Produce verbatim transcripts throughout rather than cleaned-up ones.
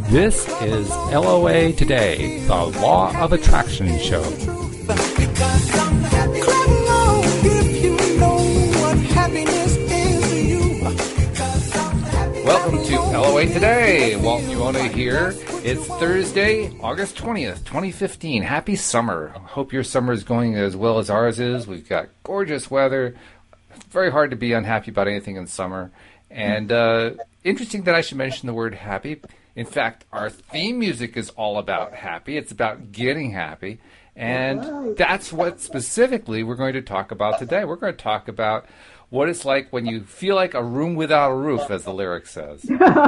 This is L O A Today, the Law of Attraction Show. Welcome to L O A Today. Walt Nuona here. It's Thursday, August twentieth, twenty fifteen. Happy summer. Hope your summer is going as well as ours is. We've got gorgeous weather. It's very hard to be unhappy about anything in summer. And uh, interesting that I should mention the word happy. In fact, our theme music is all about happy. It's about getting happy. And that's what specifically we're going to talk about today. We're going to talk about what it's like when you feel like a room without a roof, as the lyric says.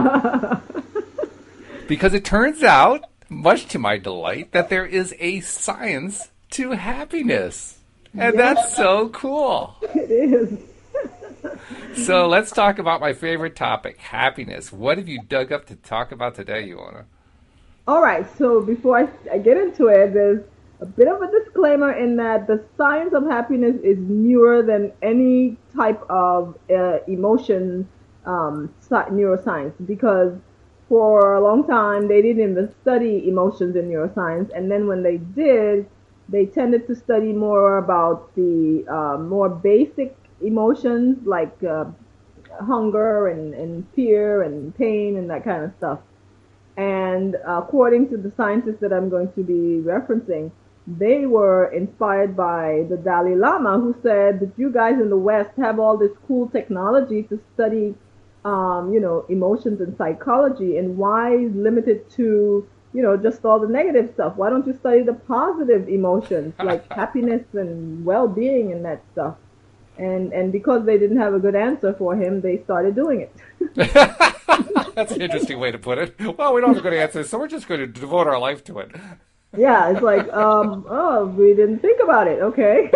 Because it turns out, much to my delight, that there is a science to happiness. And yes, that's so cool. It is. So let's talk about my favorite topic, happiness. What have you dug up to talk about today, Ioana? All right, so before I, I get into it, there's a bit of a disclaimer in that the science of happiness is newer than any type of uh, emotion um, neuroscience, because for a long time they didn't even study emotions in neuroscience, and then when they did, they tended to study more about the uh, more basic emotions like uh, hunger and, and fear and pain and that kind of stuff. And according to the scientists that I'm going to be referencing, they were inspired by the Dalai Lama, who said that you guys in the West have all this cool technology to study, um, you know, emotions and psychology, and why limit it to, you know, just all the negative stuff? Why don't you study the positive emotions like happiness and well-being and that stuff? And and because they didn't have a good answer for him, they started doing it. That's an interesting way to put it. Well, we don't have a good answer, so we're just going to devote our life to it. Yeah, it's like, um, oh, we didn't think about it. Okay.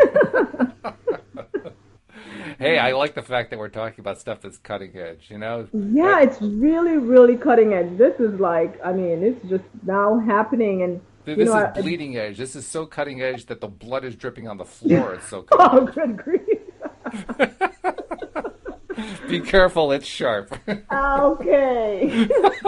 Hey, I like the fact that we're talking about stuff that's cutting edge, you know? Yeah, it's really, really cutting edge. This is like, I mean, it's just now happening. And This you know, is I, bleeding edge. This is so cutting edge that the blood is dripping on the floor. It's so cutting oh, edge. good grief. Be careful, it's sharp. Okay.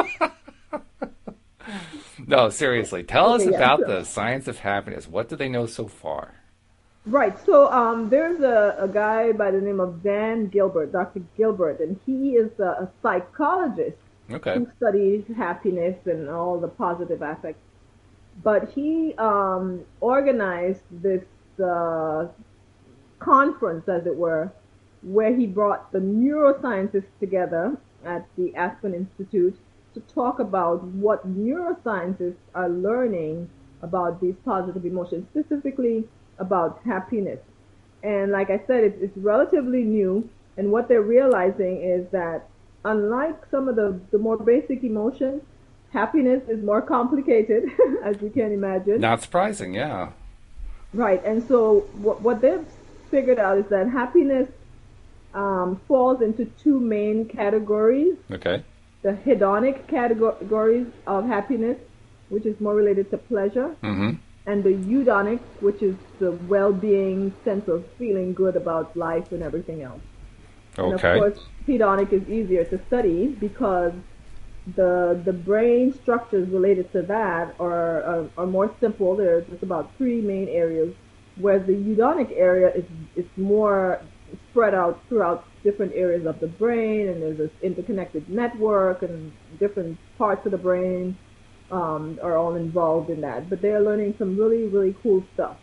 No, seriously. Tell Okay, us yeah, about sure. the science of happiness. What do they know so far? Right. So um, there's a, a guy by the name of Dan Gilbert, Doctor Gilbert, and he is a, a psychologist Okay. who studies happiness and all the positive aspects. But he um, organized this uh, conference, as it were, where he brought the neuroscientists together at the Aspen Institute to talk about what neuroscientists are learning about these positive emotions, specifically about happiness. And like I said, it's, it's relatively new, and what they're realizing is that unlike some of the, the more basic emotions, happiness is more complicated, as you can imagine. Not surprising, yeah. Right, and so what, what they've figured out is that happiness um, falls into two main categories. Okay. The hedonic categories of happiness, which is more related to pleasure, Mm-hmm. and the eudonic, which is the well-being, sense of feeling good about life and everything else. Okay. And of course, hedonic is easier to study because the the brain structures related to that are, are, are more simple. There's just about three main areas, whereas the eudonic area is is more spread out throughout different areas of the brain, and there's this interconnected network, and different parts of the brain um, are all involved in that. But they're learning some really, really cool stuff.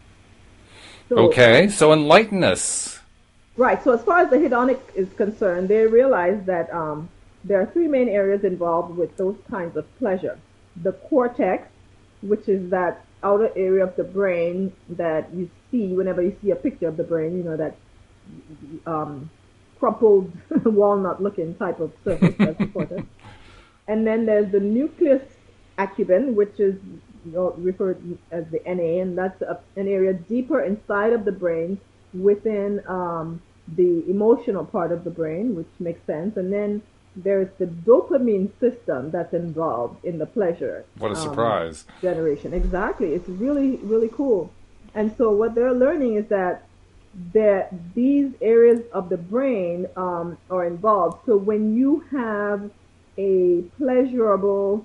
So, Okay, so enlighten us. Right, so as far as the hedonic is concerned, they realize that um, there are three main areas involved with those kinds of pleasure. The cortex, which is that outer area of the brain that you see whenever you see a picture of the brain, you know, that um, crumpled walnut-looking type of surface that's the cortex. And then there's the nucleus accumbens, which is you know, referred as the N A, and that's a, an area deeper inside of the brain within um, the emotional part of the brain, which makes sense. And then there's the dopamine system that's involved in the pleasure. What a um, surprise. generation. Exactly. It's really, really cool. And so what they're learning is that that these areas of the brain um, are involved. So when you have a pleasurable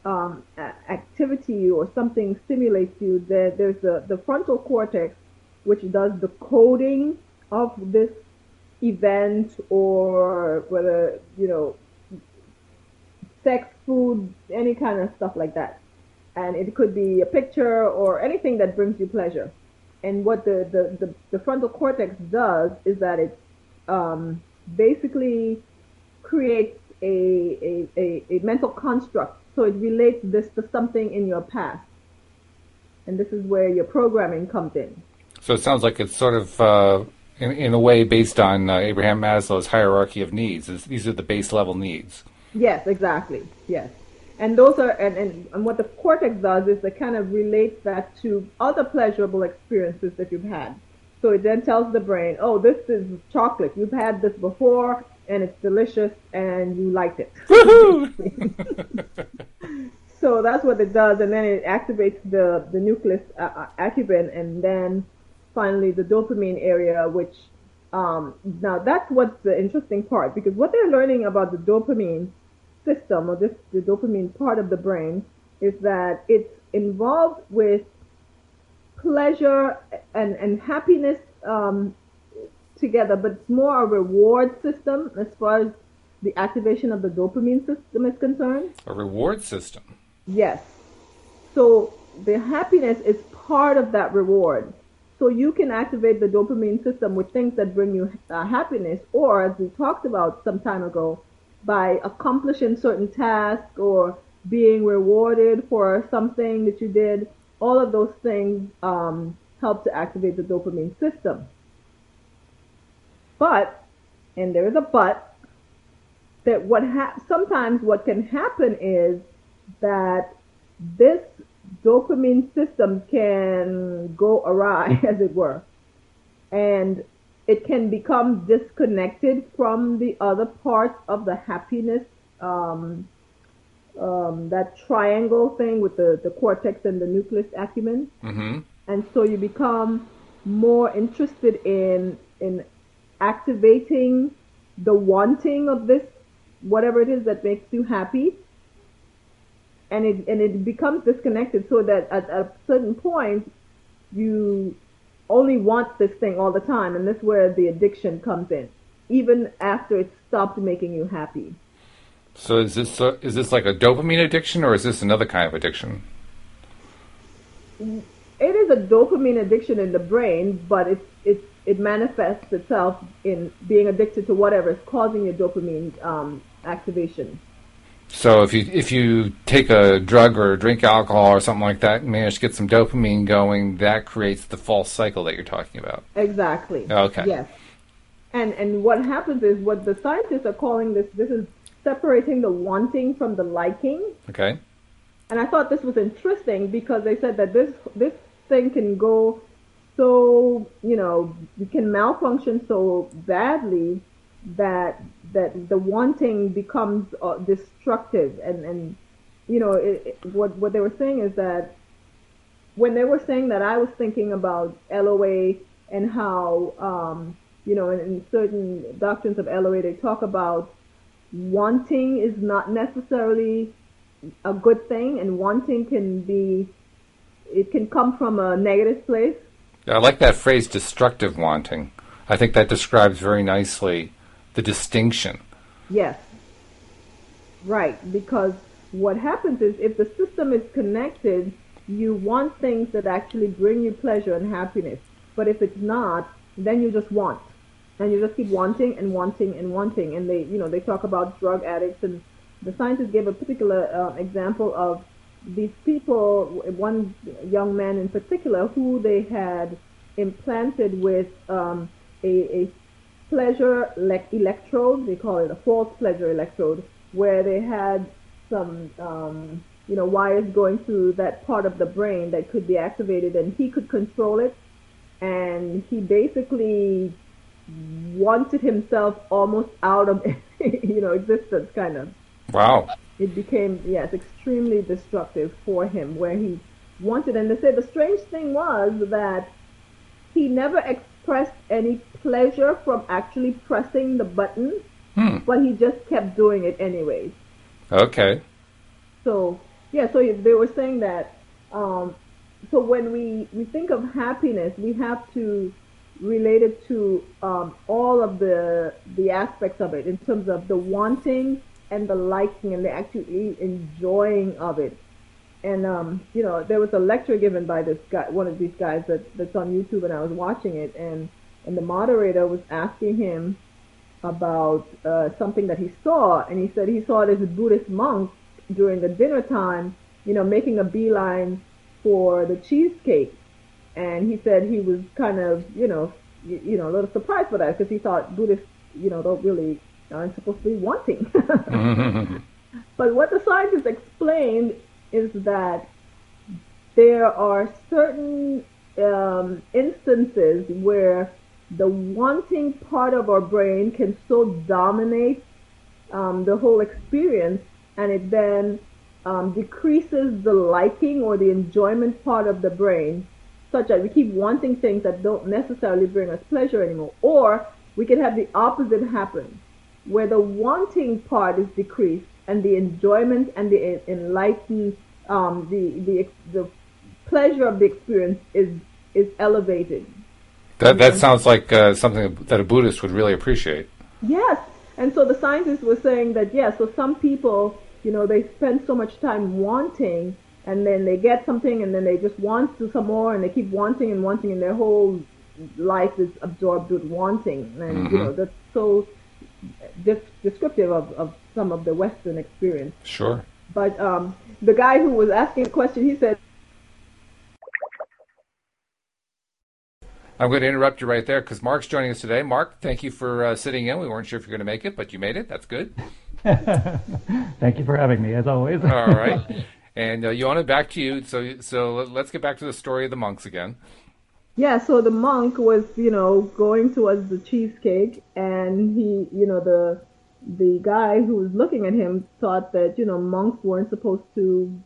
um, a- activity or something stimulates you, there, there's the, the frontal cortex, which does the coding of this event, or whether, you know, sex, food, any kind of stuff like that. And it could be a picture or anything that brings you pleasure. And what the, the, the, the frontal cortex does is that it um, basically creates a, a, a, a mental construct. So it relates this to something in your past. And this is where your programming comes in. So it sounds like it's sort of, uh, in, in a way, based on uh, Abraham Maslow's hierarchy of needs. It's, these are the base level needs. Yes, exactly. Yes. And those are, and, and, and what the cortex does is it kind of relates that to other pleasurable experiences that you've had. So it then tells the brain, oh, this is chocolate. You've had this before, and it's delicious, and you liked it. Woohoo! So that's what it does, and then it activates the, the nucleus uh, accumbens, and then finally the dopamine area, which, um, now that's what's the interesting part, because what they're learning about the dopamine system, or this the dopamine part of the brain, is that it's involved with pleasure and, and happiness um, together, but it's more a reward system as far as the activation of the dopamine system is concerned. A reward system. Yes. So the happiness is part of that reward. So you can activate the dopamine system with things that bring you uh, happiness, or as we talked about some time ago, by accomplishing certain tasks or being rewarded for something that you did. All of those things um, help to activate the dopamine system. But, and there is a but, that what ha- sometimes what can happen is that this dopamine system can go awry, as it were, and it can become disconnected from the other parts of the happiness, um, um, that triangle thing with the, the cortex and the nucleus accumbens. Mm-hmm. And so you become more interested in in activating the wanting of this, whatever it is that makes you happy, and it and it becomes disconnected, so that at, at a certain point you only want this thing all the time, and that's where the addiction comes in, even after it stopped making you happy. So is this uh, is this like a dopamine addiction, or is this another kind of addiction? It is a dopamine addiction in the brain, but it it it manifests itself in being addicted to whatever is causing your dopamine um, activation. So if you if you take a drug or drink alcohol or something like that and manage to get some dopamine going, that creates the false cycle that you're talking about. Exactly. Okay. Yes. And and what happens is, what the scientists are calling this, this is separating the wanting from the liking. Okay. And I thought this was interesting, because they said that this this thing can go so, you know, you can malfunction so badly that that the wanting becomes uh, destructive. And and you know, it, it, what what they were saying is that when they were saying that, I was thinking about L O A, and how um, you know, in, in certain doctrines of L O A, they talk about wanting is not necessarily a good thing, and wanting can be, it can come from a negative place. I like that phrase, destructive wanting. I think that describes very nicely the distinction. Yes. Right, because what happens is, if the system is connected, you want things that actually bring you pleasure and happiness. But if it's not, then you just want. And you just keep wanting and wanting and wanting. And they, you know, they talk about drug addicts, and the scientists gave a particular uh, example of these people, one young man in particular, who they had implanted with um, a, a pleasure le- electrode. They call it a false pleasure electrode, where they had some, um, you know, wires going through that part of the brain that could be activated, and he could control it. And he basically wanted himself almost out of, you know, existence, kind of. Wow. It became, yes, extremely destructive for him, where he wanted, and they said the strange thing was that he never expressed any pleasure from actually pressing the button, Hmm. but he just kept doing it anyways. Okay. So, Yeah, so they were saying that um, so when we, we think of happiness, we have to relate it to um, all of the the aspects of it in terms of the wanting and the liking and the actually enjoying of it. And um, you know, there was a lecture given by this guy, one of these guys that that's on YouTube, and I was watching it, and and the moderator was asking him about uh, something that he saw, and he said he saw this Buddhist monk during the dinner time, you know, making a beeline for the cheesecake, and he said he was kind of, you know, you, you know, a little surprised by that because he thought Buddhists, you know, don't really aren't supposed to be wanting. But what the scientists explained is that there are certain um, instances where the wanting part of our brain can so dominate um, the whole experience, and it then um, decreases the liking or the enjoyment part of the brain, such that we keep wanting things that don't necessarily bring us pleasure anymore. Or we can have the opposite happen, where the wanting part is decreased and the enjoyment and the enlightened, um, the the the pleasure of the experience is is elevated. That that sounds like uh, something that a Buddhist would really appreciate. Yes, and so the scientists were saying that yeah, so some people, you know, they spend so much time wanting, and then they get something, and then they just want to some more, and they keep wanting and wanting, and their whole life is absorbed with wanting, and mm-hmm. you know that's so de- descriptive of, of some of the Western experience. Sure. But um, the guy who was asking the question, he said, I'm going to interrupt you right there because Mark's joining us today. Mark, thank you for uh, sitting in. We weren't sure if you're going to make it, but you made it. That's good. Thank you for having me, as always. All right. And uh, Yona, back to you. So, so let's get back to the story of the monks again. Yeah, so the monk was, you know, going towards the cheesecake, and he, you know, the the guy who was looking at him thought that, you know, monks weren't supposed to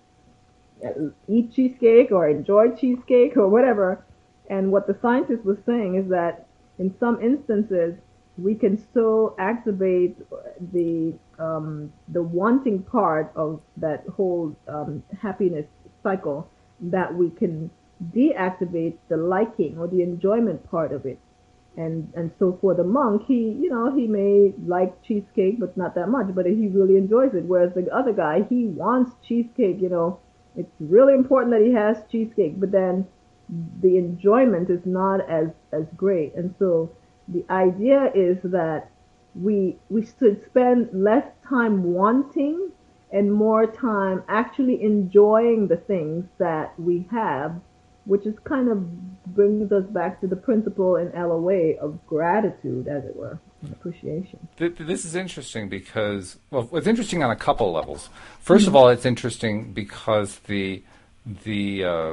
eat cheesecake or enjoy cheesecake or whatever. And what the scientist was saying is that in some instances, we can so activate the um, the wanting part of that whole um, happiness cycle that we can deactivate the liking or the enjoyment part of it. And and so for the monk, he, you know, he may like cheesecake, but not that much, but he really enjoys it. Whereas the other guy, he wants cheesecake, you know, it's really important that he has cheesecake, but then the enjoyment is not as, as great. And so the idea is that we we should spend less time wanting and more time actually enjoying the things that we have, which is kind of brings us back to the principle in L O A of gratitude, as it were, and appreciation. This is interesting because, well, it's interesting on a couple levels. First mm-hmm. of all, it's interesting because the the uh,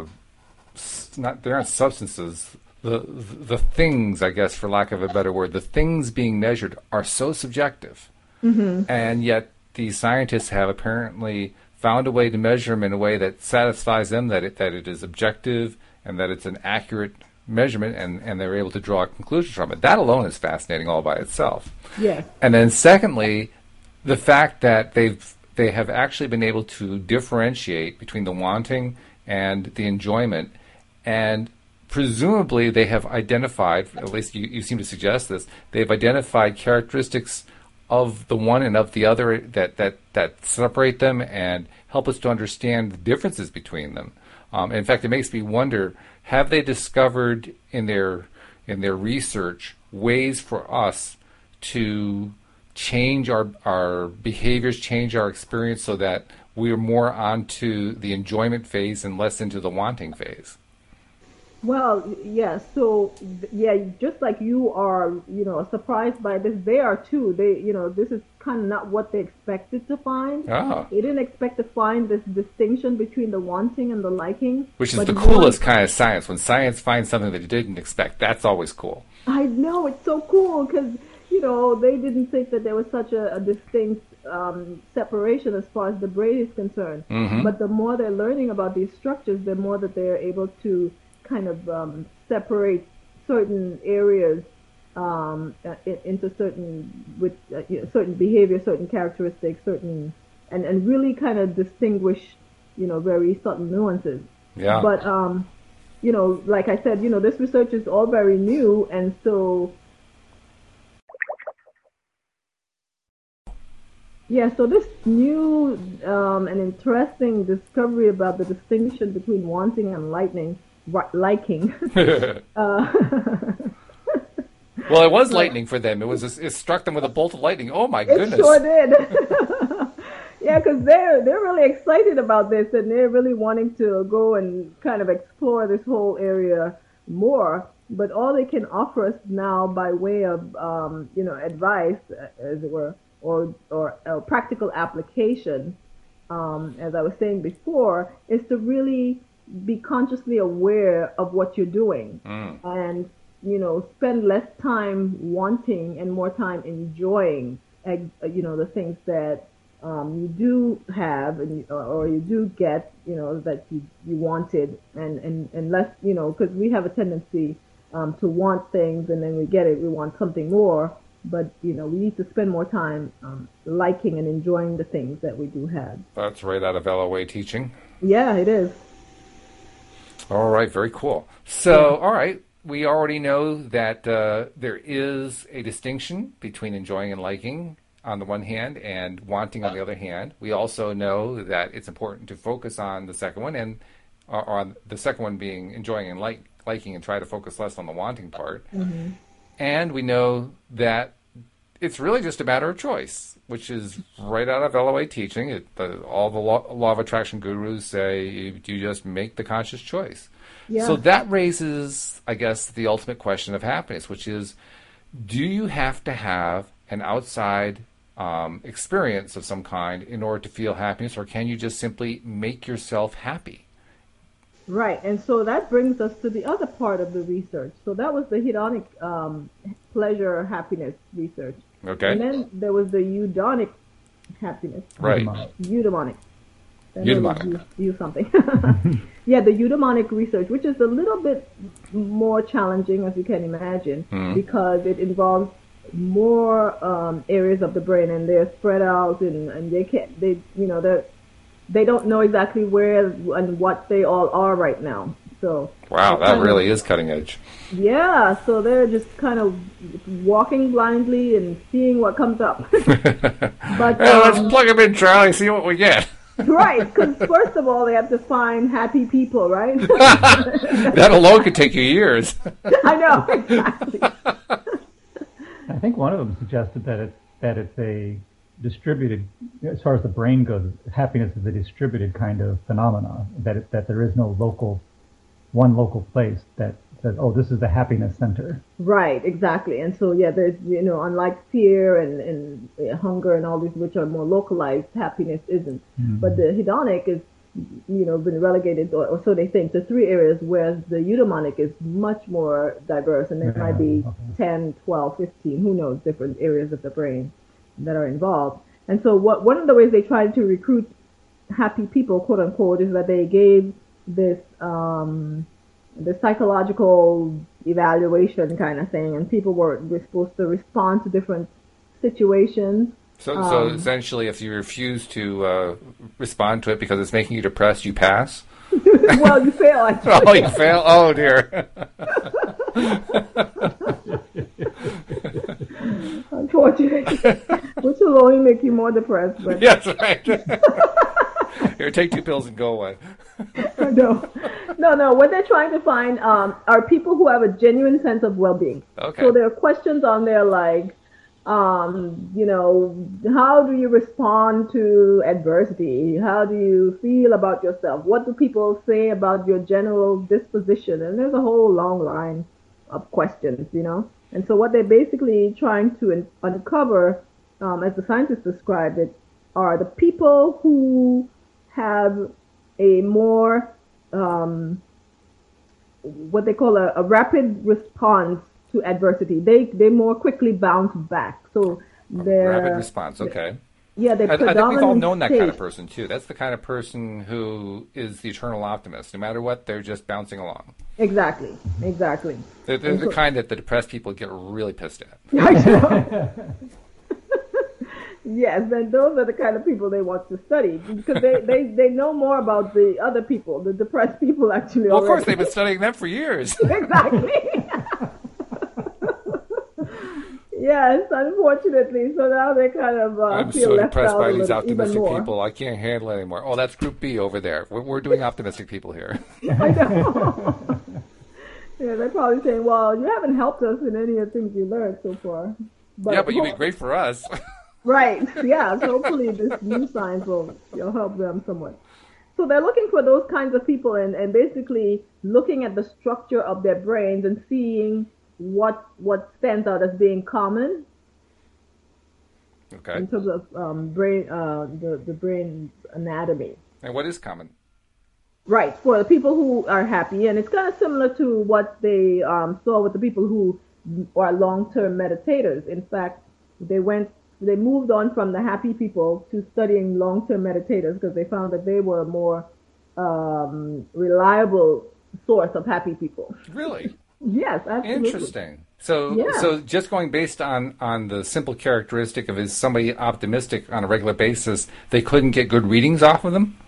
not they're not substances. The the things, I guess, for lack of a better word, the things being measured are so subjective, mm-hmm. and yet these scientists have apparently found a way to measure them in a way that satisfies them that it that it is objective and that it's an accurate measurement, and, and they're able to draw conclusions from it. That alone is fascinating all by itself. Yes. And then secondly, the fact that they've they have actually been able to differentiate between the wanting and the enjoyment, and presumably they have identified, at least you, you seem to suggest this, they've identified characteristics of the one and of the other that, that, that separate them and help us to understand the differences between them. Um, in fact, it makes me wonder, have they discovered in their in their research ways for us to change our our behaviors, change our experience so that we're more onto the enjoyment phase and less into the wanting phase? Well, yeah, so, yeah, just like you are, you know, surprised by this, they are too. They, you know, this is kind of not what they expected to find. Oh. They didn't expect to find this distinction between the wanting and the liking. Which is the coolest kind of science. When science finds something that it didn't expect, that's always cool. I know, it's so cool because, you know, they didn't think that there was such a, a distinct um, separation as far as the brain is concerned. Mm-hmm. But the more they're learning about these structures, the more that they're able to kind of um, separate certain areas um, uh, into certain with uh, you know, certain behavior, certain characteristics, certain and, and really kind of distinguish you know, very subtle nuances. Yeah. But, um, you know, like I said, you know, this research is all very new, and so, yeah, so this new um, and interesting discovery about the distinction between wanting and lightning, liking. uh, Well, it was lightning for them. It was it struck them with a bolt of lightning. Oh my goodness! It sure did. Yeah, because they're they're really excited about this, and they're really wanting to go and kind of explore this whole area more. But all they can offer us now, by way of um, you know advice, as it were, or or a practical application, um, as I was saying before, is to really be consciously aware of what you're doing, mm. and you know, spend less time wanting and more time enjoying, you know, the things that um, you do have and you, or you do get, you know, that you, you wanted, and, and, and less, you know, because we have a tendency um, to want things, and then we get it, we want something more, but, you know, we need to spend more time um, liking and enjoying the things that we do have. That's right out of L O A teaching. Yeah, it is. All right, very cool. So, yeah. All right. We already know that uh, there is a distinction between enjoying and liking on the one hand and wanting on the other hand. We also know that it's important to focus on the second one, and uh, on the second one being enjoying and like, liking, and try to focus less on the wanting part. Mm-hmm. And we know that it's really just a matter of choice, which is right out of L O A teaching. It, the, all the law, law of attraction gurus say you, you just make the conscious choice. Yeah. So that raises, I guess, the ultimate question of happiness, which is, do you have to have an outside um, experience of some kind in order to feel happiness, or can you just simply make yourself happy? Right, and so that brings us to the other part of the research. So that was the hedonic um, pleasure happiness research. Okay. And then there was the eudaimonic happiness. Right. Eudaimonic. Eudaimonic. You, you something. Yeah, the eudaimonic research, which is a little bit more challenging, as you can imagine, mm-hmm. because it involves more um, areas of the brain, and they're spread out, and, and they can't, they, you know, they they don't know exactly where and what they all are right now. So wow, that really of, is cutting edge. Yeah, so they're just kind of walking blindly and seeing what comes up. But well, um, let's plug them in, Charlie, see what we get. Right, because first of all, they have to find happy people, right? That alone could take you years. I know, exactly. I think one of them suggested that it's that it's a distributed, as far as the brain goes, happiness is a distributed kind of phenomena. That it, that there is no local, one local place that says, oh, this is the happiness center. Right, exactly. And so, yeah, there's, you know, unlike fear and, and hunger and all these, which are more localized, happiness isn't. Mm-hmm. But the hedonic is, you know, been relegated, or, or so they think, to three areas, whereas the eudaimonic is much more diverse, and there yeah, might be okay. ten, twelve, fifteen, who knows, different areas of the brain that are involved. And so what one of the ways they tried to recruit happy people, quote unquote, is that they gave this um, the psychological evaluation kind of thing, and people were, were supposed to respond to different situations. So, um, so essentially, if you refuse to uh, respond to it because it's making you depressed, you pass? Well, you fail, actually. Oh, you fail? Oh, dear. Unfortunately. Which will only make you more depressed. But yes, right. Here, take two pills and go away. No, no, no. What they're trying to find um, are people who have a genuine sense of well-being. Okay. So there are questions on there like, um, you know, how do you respond to adversity? How do you feel about yourself? What do people say about your general disposition? And there's a whole long line of questions, you know. And so what they're basically trying to un- uncover, um, as the scientists described it, are the people who have a more, um, what they call a, a rapid response to adversity. They they more quickly bounce back. So they're rapid response. Okay. Yeah, they. I, I think we've all known that state. kind of person too. That's the kind of person who is the eternal optimist. No matter what, they're just bouncing along. Exactly. Exactly. They're, they're the so, kind that the depressed people get really pissed at. I know. Yes, then those are the kind of people they want to study because they, they, they know more about the other people, the depressed people actually Well, of course, already. they've been studying them for years. Exactly. Yes, unfortunately. So now they kind of uh, I'm feel so left depressed out by a these little, even optimistic more. people. I can't handle it anymore. Oh, that's Group B over there. We're, we're doing optimistic people here. I know. Yeah, they're probably saying, well, you haven't helped us in any of the things you learned so far. But Yeah, but you'd be hope- great for us. Right. Yeah. So hopefully this new science will, will help them somewhat. So they're looking for those kinds of people and, and basically looking at the structure of their brains and seeing what what stands out as being common Okay. in terms of um, brain uh, the the brain anatomy. And what is common? Right, for the people who are happy, and it's kind of similar to what they um, saw with the people who are long-term meditators. In fact, they went, they moved on from the happy people to studying long-term meditators because they found that they were a more um, reliable source of happy people. Really? Yes, absolutely. Interesting. So, Yeah. so just going based on, on the simple characteristic of is somebody optimistic on a regular basis, they couldn't get good readings off of them?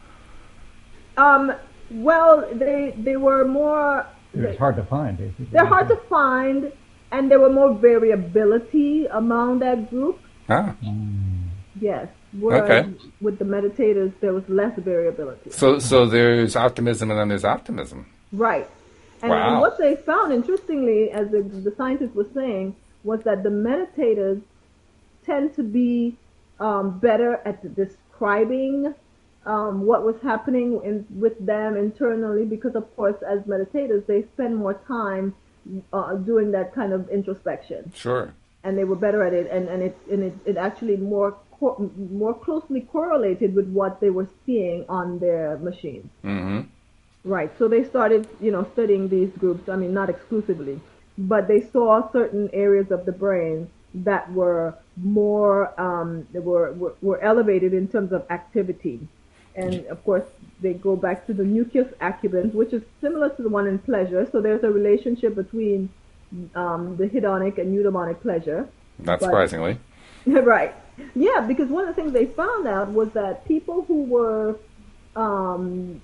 Um, well, they they were more. It's hard to find, basically. They're hard to find, and there were more variability among that group. Ah. Yes. Whereas Okay. with the meditators, there was less variability. So, so there's optimism and then there's optimism. Right. And, Wow. and what they found, interestingly, as the, the scientist was saying, was that the meditators tend to be um, better at describing um, what was happening in, with them internally because, of course, as meditators, they spend more time uh, doing that kind of introspection. Sure. And they were better at it, and, and, it, and it, it actually more co- more closely correlated with what they were seeing on their machines. Mm-hmm. Right. So they started, you know, studying these groups. I mean, not exclusively, but they saw certain areas of the brain that were more, um, they were, were were elevated in terms of activity, and of course they go back to the nucleus accumbens, which is similar to the one in pleasure. So there's a relationship between um, the hedonic and eudaimonic pleasure. Not But- surprisingly. Right. Yeah, because one of the things they found out was that people who were um,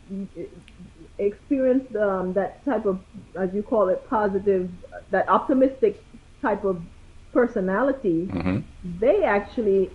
experienced um, that type of, as you call it, positive, that optimistic type of personality, Mm-hmm. they actually,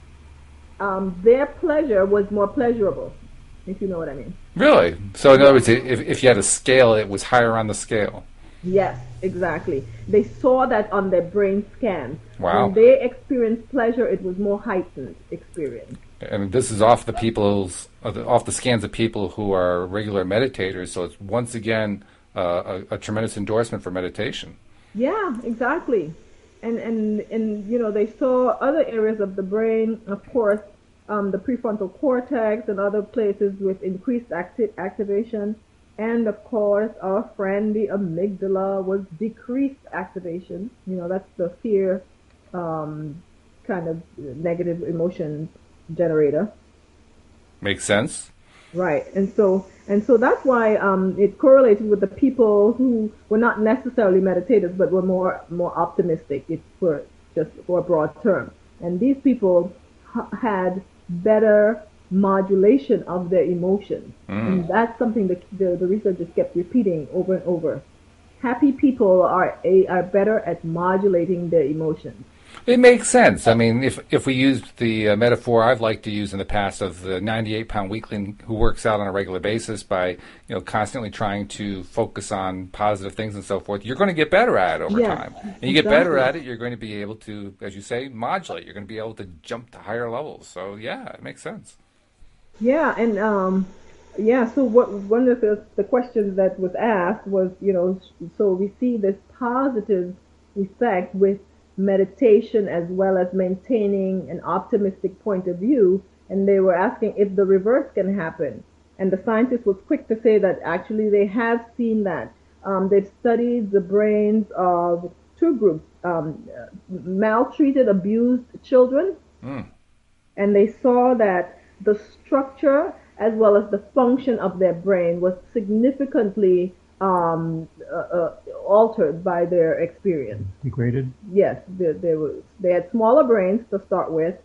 um, their pleasure was more pleasurable, if you know what I mean. Really? So in other words, if, if you had a scale, it was higher on the scale. Yes, exactly. They saw that on their brain scans. Wow. When they experienced pleasure, it was more heightened experience. And this is off the people's, uh, the- off the scans of people who are regular meditators. So it's once again uh, a, a tremendous endorsement for meditation. Yeah, exactly. And, and, and, you know, they saw other areas of the brain, of course, um, the prefrontal cortex and other places with increased acti- activation. And, of course, our friend, the amygdala, was decreased activation. You know, that's the fear um, kind of negative emotion generator. Makes sense. Right, and so and so that's why um, it correlated with the people who were not necessarily meditators, but were more more optimistic. It's for just for a broad term, and these people ha- had better modulation of their emotions, and that's something that the, the researchers kept repeating over and over. Happy people are a, are better at modulating their emotions. It makes sense. I mean, if if we used the uh, metaphor I've liked to use in the past of the ninety-eight pound weakling who works out on a regular basis by, you know, constantly trying to focus on positive things and so forth, you're going to get better at it over Yes, time. And you get better exactly. at it, you're going to be able to, as you say, modulate. You're going to be able to jump to higher levels. So, yeah, it makes sense. Yeah, and um, yeah. So what one of the, the questions that was asked was, you know, so we see this positive effect with meditation as well as maintaining an optimistic point of view, and they were asking if the reverse can happen. And the scientist was quick to say that actually they have seen that. Um, they've studied the brains of two groups: um, maltreated, abused children, Mm. and they saw that the structure as well as the function of their brain was significantly um, uh, uh, altered by their experience. Degraded. Yes, they, they were they had smaller brains to start with,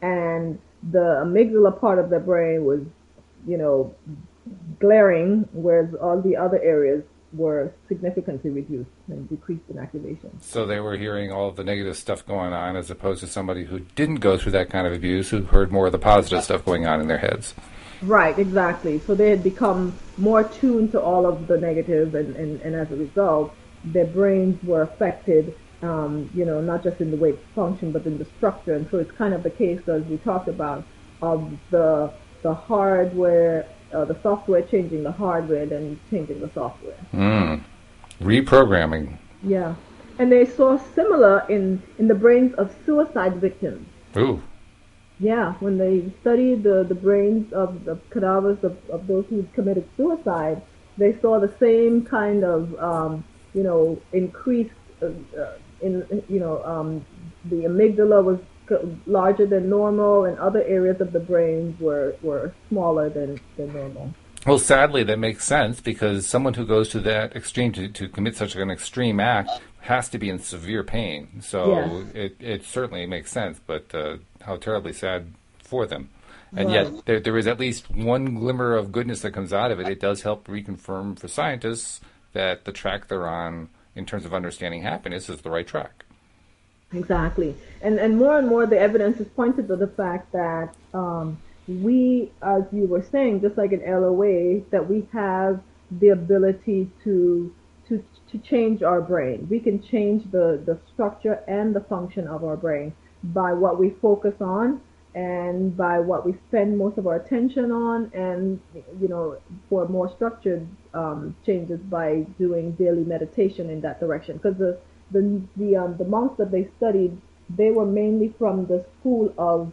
and the amygdala part of the brain was, you know, glaring, whereas all the other areas were significantly reduced and decreased in activation. So they were hearing all of the negative stuff going on as opposed to somebody who didn't go through that kind of abuse, who heard more of the positive stuff going on in their heads. Right, exactly. So they had become more tuned to all of the negative, and, and, and as a result, their brains were affected, um, you know, not just in the way it functioned, but in the structure. And so it's kind of the case, as we talked about, of the the hardware, uh, the software changing the hardware, then changing the software. Mm. Reprogramming. Yeah. And they saw similar in, in the brains of suicide victims. Ooh. Yeah, when they studied the, the brains of the cadavers of, of those who committed suicide, they saw the same kind of, um, you know, increased, uh, uh, in, you know, um, the amygdala was larger than normal, and other areas of the brain were, were smaller than, than normal. Well, sadly, that makes sense, because someone who goes to that extreme to, to commit such an extreme act has to be in severe pain. So yes. it, it certainly makes sense, but uh, how terribly sad for them. And right. yet there, there is at least one glimmer of goodness that comes out of it. It does help reconfirm for scientists that the track they're on in terms of understanding happiness is the right track. Exactly. And and more and more the evidence is pointed to the fact that um, we, as you were saying, just like in L O A, that we have the ability to to to change our brain. We can change the, the structure and the function of our brain by what we focus on and by what we spend most of our attention on, and, you know, for more structured um, changes by doing daily meditation in that direction. Because the the the, um, the monks that they studied, they were mainly from the school of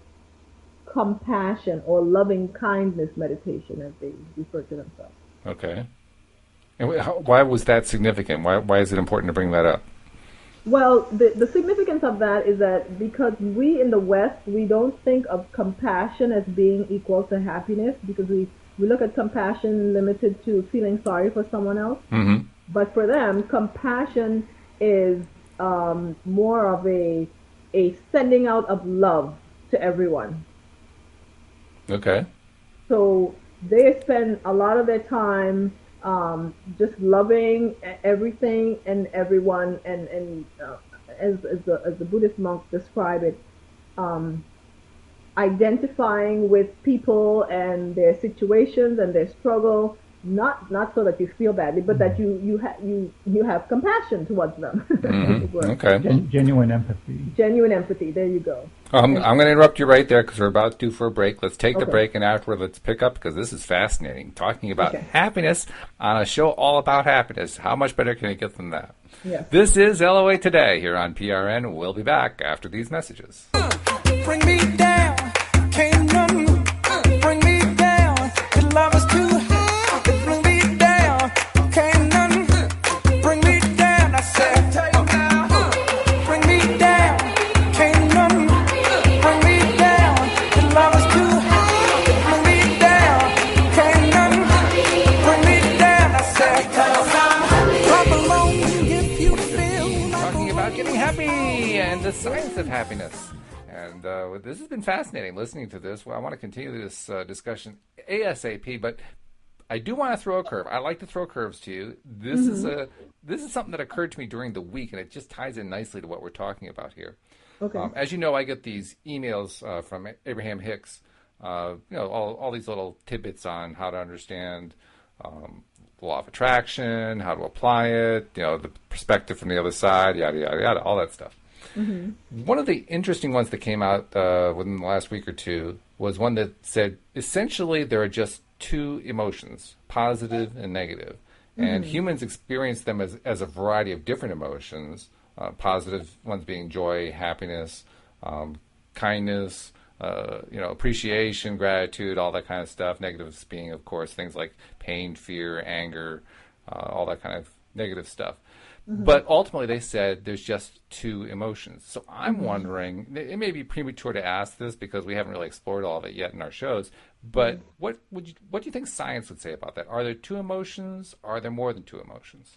compassion or loving kindness meditation, as they refer to themselves. Okay. And how, why was that significant? Why why is it important to bring that up? Well, the, the significance of that is that because we in the West, we don't think of compassion as being equal to happiness, because we, we look at compassion limited to feeling sorry for someone else. Mm-hmm. But for them, compassion is um, more of a a sending out of love to everyone. Okay. So they spend a lot of their time um, just loving everything and everyone, and and uh, as as the as the Buddhist monks describe it, um, identifying with people and their situations and their struggle. Not not so that you feel badly, but that you you ha- you you have compassion towards them. Mm-hmm. Okay. Gen- genuine empathy. Genuine empathy. There you go. Um, I'm going to interrupt you right there because we're about due for a break. Let's take Okay. the break, and afterward, let's pick up, because this is fascinating. Talking about Okay. happiness on a show all about happiness. How much better can it get than that? Yes. This is L O A Today here on P R N. We'll be back after these messages. Bring me down, can't none bring me down. The love is too high. Bring me down, can't none bring me down. I said, bring me down, can't none bring me down. The love is too high. Bring me down, can't none bring me down. I said, come along if you feel like Talking about getting happy and the science of happiness. And uh, this has been fascinating listening to this. Well, I want to continue this uh, discussion ASAP, but I do want to throw a curve. I like to throw curves to you. This mm-hmm. is a this is something that occurred to me during the week, and it just ties in nicely to what we're talking about here. Okay. Um, as you know, I get these emails uh, from Abraham Hicks. Uh, you know, all all these little tidbits on how to understand um, the law of attraction, how to apply it. You know, the perspective from the other side, yada yada yada, all that stuff. Mm-hmm. One of the interesting ones that came out uh, within the last week or two was one that said essentially there are just two emotions, positive and negative. Mm-hmm. And humans experience them as, as a variety of different emotions, uh, positive ones being joy, happiness, um, kindness, uh, you know, appreciation, gratitude, all that kind of stuff. Negatives being, of course, things like pain, fear, anger, uh, all that kind of negative stuff. Mm-hmm. But ultimately, they said there's just two emotions. So I'm mm-hmm. wondering, it may be premature to ask this because we haven't really explored all of it yet in our shows, but mm-hmm. what would you, what do you think science would say about that? Are there two emotions? Are there more than two emotions?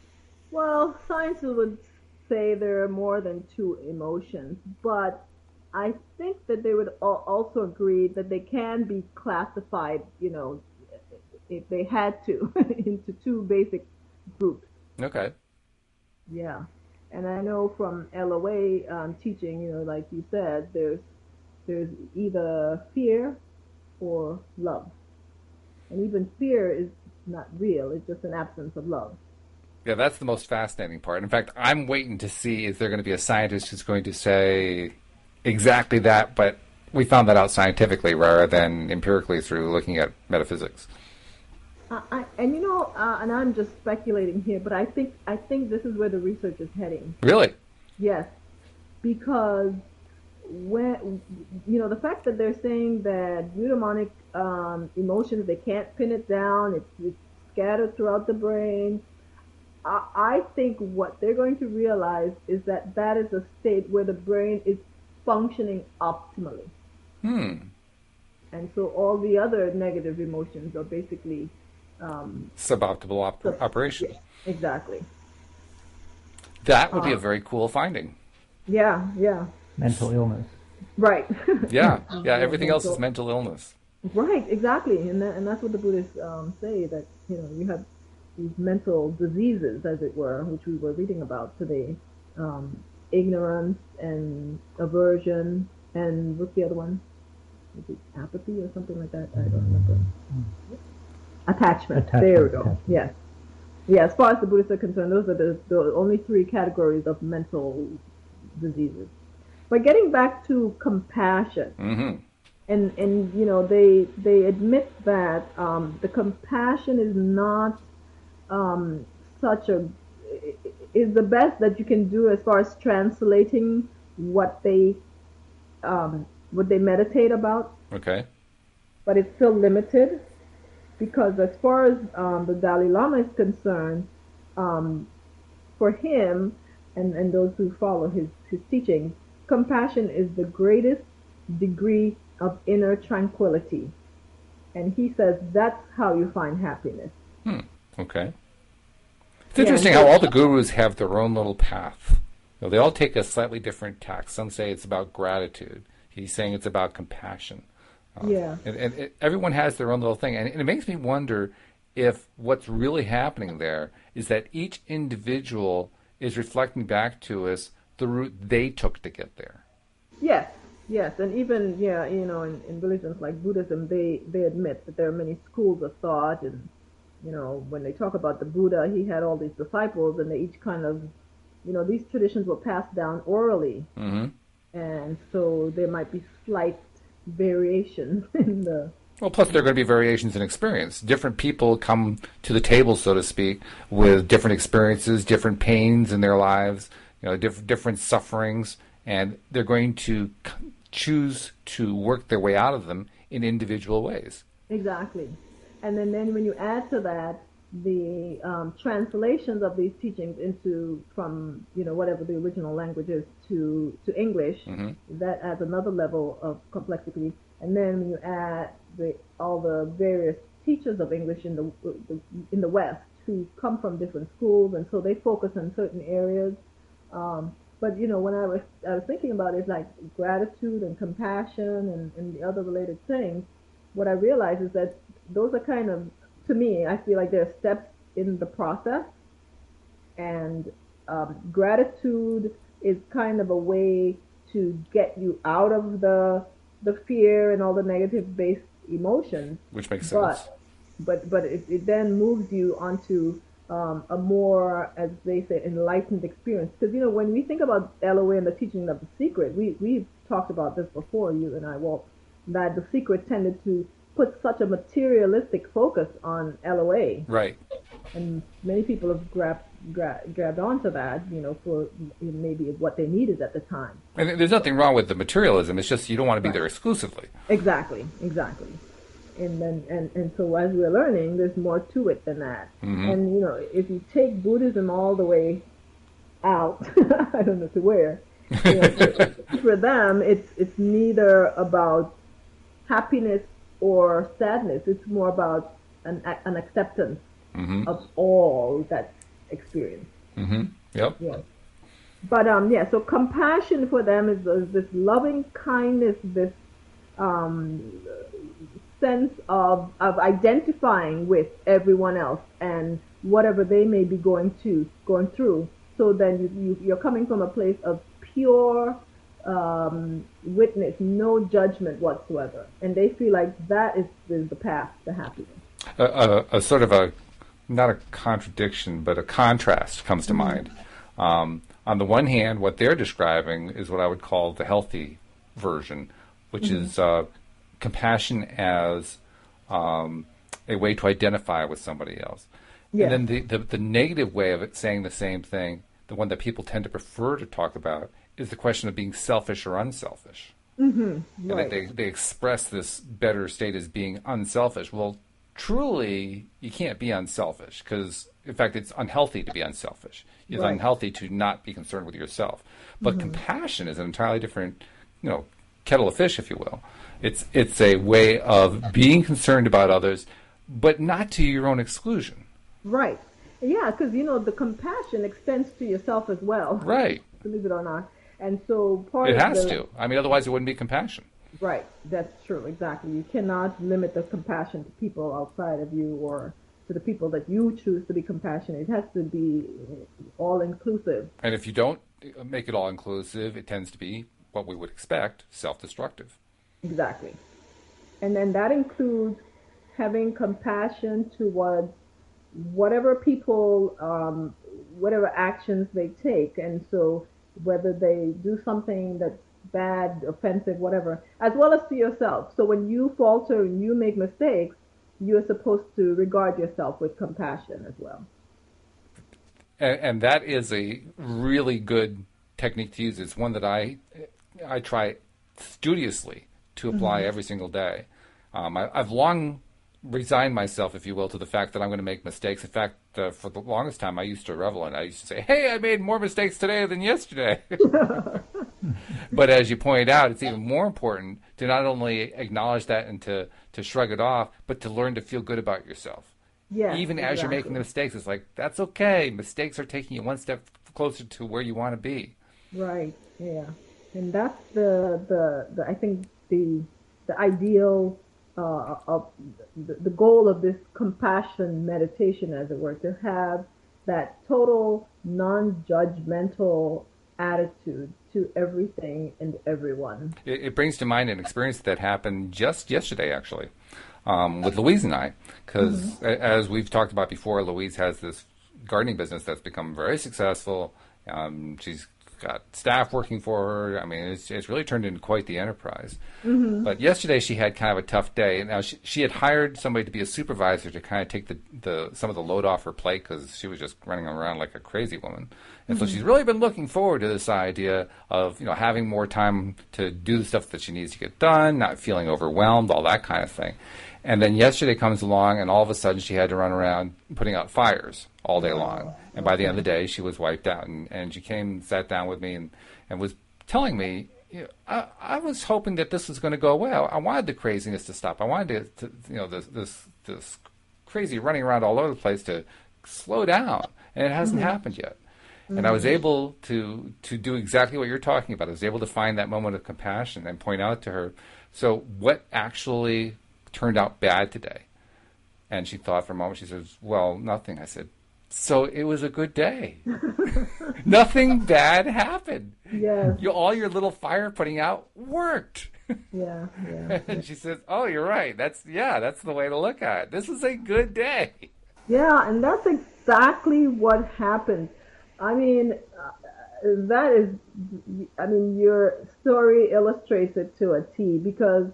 Well, science would say there are more than two emotions, but I think that they would al- also agree that they can be classified, you know, if they had to, into two basic groups. Okay. Yeah. And I know from L O A um, teaching, you know, like you said, there's there's either fear or love. And even fear is not real, it's just an absence of love. Yeah, that's the most fascinating part. In fact, I'm waiting to see if there going to be a scientist who's going to say exactly that, but we found that out scientifically rather than empirically through looking at metaphysics. Uh, I, and you know, uh, and I'm just speculating here, but I think I think this is where the research is heading. Really? Yes, because when you know the fact that they're saying that eudaimonic um, emotions, they can't pin it down, it's, it's scattered throughout the brain. I, I think what they're going to realize is that that is a state where the brain is functioning optimally. Hmm. And so all the other negative emotions are basically um, Suboptimal op- sub- operation. yeah, exactly. That would be a Uh, very cool finding. Yeah, yeah, Mental illness. right. Yeah, yeah. Everything else is mental- mental illness. Right, exactly, and that, and that's what the Buddhists um, say, that you know you have these mental diseases, as it were, which we were reading about today, um, ignorance and aversion, and what's the other one? Is it apathy or something like that? I don't remember. Attachment. Attachment, There we go. attachment. Yes. Yeah, as far as the Buddhists are concerned, those are the, the only three categories of mental diseases. But getting back to compassion, Mm-hmm. and and you know they they admit that um, the compassion is not um, such a is the best that you can do as far as translating what they um, what they meditate about, Okay. but it's still limited because as far as um, the Dalai Lama is concerned, um, for him and, and those who follow his, his teaching, compassion is the greatest degree of inner tranquility. And he says that's how you find happiness. Hmm. Okay. It's Yeah, interesting and how so- all the gurus have their own little path. You know, they all take a slightly different tack. Some say it's about gratitude. He's saying it's about compassion. Uh, Yeah. And, and it, everyone has their own little thing. And, and it makes me wonder if what's really happening there is that each individual is reflecting back to us the route they took to get there. Yes, yes, and even yeah, you know, in, in religions like Buddhism, they they admit that there are many schools of thought, and you know, when they talk about the Buddha, he had all these disciples, and they each kind of, you know, these traditions were passed down orally, Mm-hmm. and so there might be slight variations in the Well, plus there are going to be variations in experience. Different people come to the table, so to speak, with different experiences, different pains in their lives, you know, diff- different sufferings, and they're going to c- choose to work their way out of them in individual ways. exactly, and then then when you add to that the um, translations of these teachings into from you know whatever the original language is to to English, Mm-hmm. that adds another level of complexity. And then when you add the all the various teachers of English in the, the in the West who come from different schools, and so they focus on certain areas. Um, but you know, when I was I was thinking about it, like gratitude and compassion and, and the other related things, what I realized is that those are kind of, to me, I feel like they're steps in the process, and um, gratitude is kind of a way to get you out of the the fear and all the negative based emotions. Which makes sense. But but but it, it then moves you onto um, a more, as they say, enlightened experience. Because you know, when we think about L O A and the teaching of the secret, we we've talked about this before, you and I, Walt, that the secret tended to put such a materialistic focus on L O A, Right. and many people have grabbed gra- grabbed onto that, you know, for maybe what they needed at the time. And there's nothing wrong with the materialism. It's just you don't want to be Right. there exclusively. Exactly, exactly. And then and, and so as we're learning, there's more to it than that. Mhm. And you know, if you take Buddhism all the way out, I don't know to where. You know, for, for them, it's it's neither about happiness or sadness. It's more about an an acceptance Mm-hmm. of all that's experienced. Mm-hmm. Yep. Yeah. But um, yeah. So compassion for them is, is this loving kindness, this um, sense of of identifying with everyone else and whatever they may be going to going through. So then you, you you're coming from a place of pure um, witness, no judgment whatsoever, and they feel like that is, is the path to happiness. A, a, a sort of a, not a contradiction, but a contrast comes to Mm-hmm. mind. Um, on the one hand, what they're describing is what I would call the healthy version, which Mm-hmm. is uh, compassion as um, a way to identify with somebody else. Yes. And then the, the, the negative way of it saying the same thing, the one that people tend to prefer to talk about, is the question of being selfish or unselfish. Mm-hmm. And that Right. they, they express this better state as being unselfish. Well, truly, you can't be unselfish because, in fact, it's unhealthy to be unselfish. It's Right. unhealthy to not be concerned with yourself. But compassion is an entirely different, you know, kettle of fish, if you will. It's it's a way of being concerned about others, but not to your own exclusion. Right. Yeah, because you know the compassion extends to yourself as well. Right. Believe it or not. And so part It of has the, to. I mean, otherwise it wouldn't be compassion. Right, that's true, exactly. You cannot limit the compassion to people outside of you or to the people that you choose to be compassionate. It has to be all inclusive. And if you don't make it all inclusive, it tends to be what we would expect, self-destructive. Exactly. And then that includes having compassion towards whatever people, um, whatever actions they take. And so whether they do something that's bad, offensive, whatever, as well as to yourself. So when you falter and you make mistakes, you're supposed to regard yourself with compassion as well. And, and that is a really good technique to use. It's one that I I try studiously to apply every single day. Um, I, I've long resigned myself, if you will, to the fact that I'm going to make mistakes. In fact, uh, for the longest time, I used to revel in it. I used to say, hey, I made more mistakes today than yesterday. But as you pointed out, it's even more important to not only acknowledge that and to, to shrug it off, but to learn to feel good about yourself. Yes, Even as you're making the exactly. mistakes, it's like, that's okay. Mistakes are taking you one step closer to where you want to be. Right. Yeah. And that's the the, the I think the the ideal uh, of the, the goal of this compassion meditation, as it were, to have that total non-judgmental attitude to everything and everyone. It, it brings to mind an experience that happened just yesterday, actually, um, with Louise and I, because as we've talked about before, Louise has this gardening business that's become very successful. Um, she's got staff working for her. I mean, it's, it's really turned into quite the enterprise. But yesterday she had kind of a tough day. Now she, she had hired somebody to be a supervisor to kind of take the, the some of the load off her plate because she was just running around like a crazy woman. And so she's really been looking forward to this idea of, you know, having more time to do the stuff that she needs to get done, not feeling overwhelmed, all that kind of thing. And then yesterday comes along, and all of a sudden she had to run around putting out fires all day long. And by the end of the day, she was wiped out. And, and she came, sat down with me, and, and was telling me, you know, I, I was hoping that this was going to go away. I, I wanted the craziness to stop. I wanted to, to you know, this, this this crazy running around all over the place to slow down. And it hasn't happened yet. And I was able to to do exactly what you're talking about. I was able to find that moment of compassion and point out to her, so what actually turned out bad today? And she thought for a moment. She says, well, nothing. I said, so it was a good day. Nothing bad happened. Yes. You, all your little fire putting out worked. Yeah. Yeah. And she says, oh, you're right. That's yeah, that's the way to look at it. This is a good day. Yeah, and that's exactly what happened. I mean, uh, that is, I mean, your story illustrates it to a T, because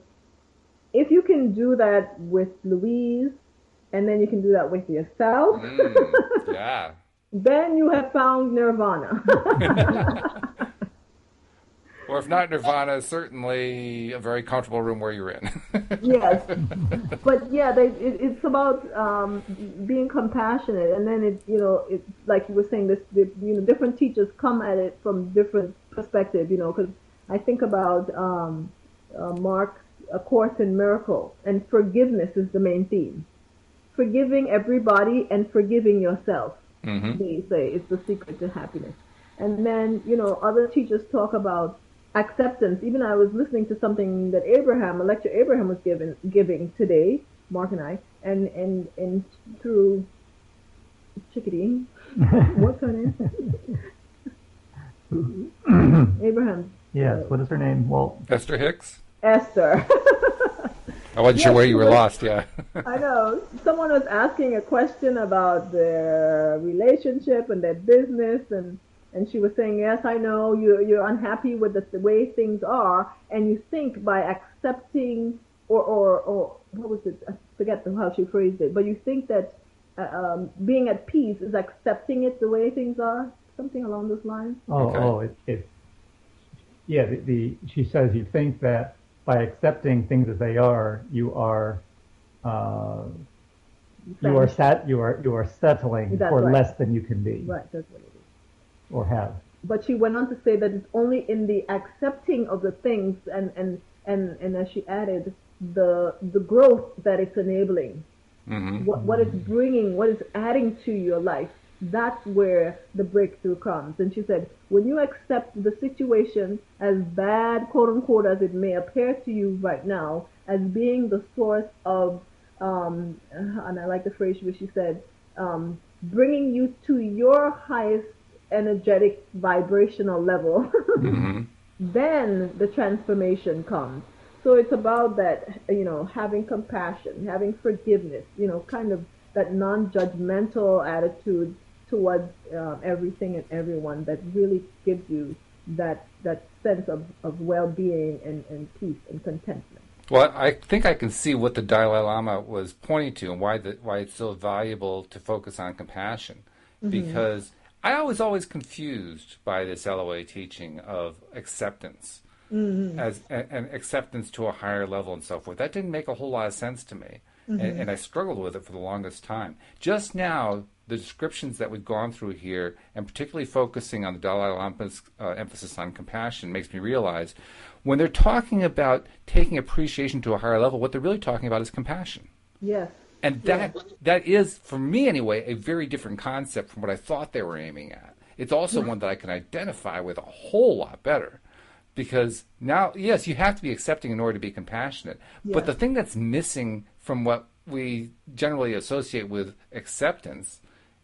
if you can do that with Louise, and then you can do that with yourself, Mm, yeah. then you have found nirvana. Or if not nirvana, certainly a very comfortable room where you're in. Yes, but yeah, they, it, it's about um, being compassionate, and then it, you know, it's like you were saying, this, the, you know, different teachers come at it from different perspectives, you know, because I think about um, uh, Mark's A Course in Miracles, and forgiveness is the main theme. Forgiving everybody and forgiving yourself, Mm-hmm. they say, is the secret to happiness. And then, you know, other teachers talk about acceptance. Even I was listening to something that Abraham, a lecture Abraham was given giving today, Mark and I, and and and through Chickadee. What's her name? Abraham. Yes. Uh, What is her name? Well, Esther Hicks? Esther. I wasn't Yes, sure where she you were was- lost, yeah. I know. Someone was asking a question about their relationship and their business, and and she was saying, "Yes, I know you you're unhappy with the, the way things are, and you think by accepting or or or what was it? I forget the- how she phrased it, but you think that uh, um, being at peace is accepting it the way things are, something along those lines." oh, Okay. oh, it, it, yeah. The, the she says you think that by accepting things as they are, you are, uh, you are sat, you are you are settling That's for right. less than you can be Right, that's what it is. or have. But she went on to say that it's only in the accepting of the things and and and, and as she added, the the growth that it's enabling, Hmm. what what it's bringing, what it's adding to your life. That's where the breakthrough comes. And she said, when you accept the situation as bad, quote unquote, as it may appear to you right now, as being the source of, um, and I like the phrase where she said, um, bringing you to your highest energetic vibrational level, Hmm. then the transformation comes. So it's about that, you know, having compassion, having forgiveness, you know, kind of that non-judgmental attitude towards uh, everything and everyone that really gives you that that sense of, of well-being and, and peace and contentment. Well, I think I can see what the Dalai Lama was pointing to and why the, why it's so valuable to focus on compassion. Because I was always confused by this L O A teaching of acceptance as and, and acceptance to a higher level and so forth. That didn't make a whole lot of sense to me, and, and I struggled with it for the longest time. Just now, the descriptions that we've gone through here, and particularly focusing on the Dalai Lama's uh, emphasis on compassion, makes me realize when they're talking about taking appreciation to a higher level, what they're really talking about is compassion. Yes. And that that is, for me anyway, a very different concept from what I thought they were aiming at. It's also one that I can identify with a whole lot better. Because now, yes, you have to be accepting in order to be compassionate. Yeah. But the thing that's missing from what we generally associate with acceptance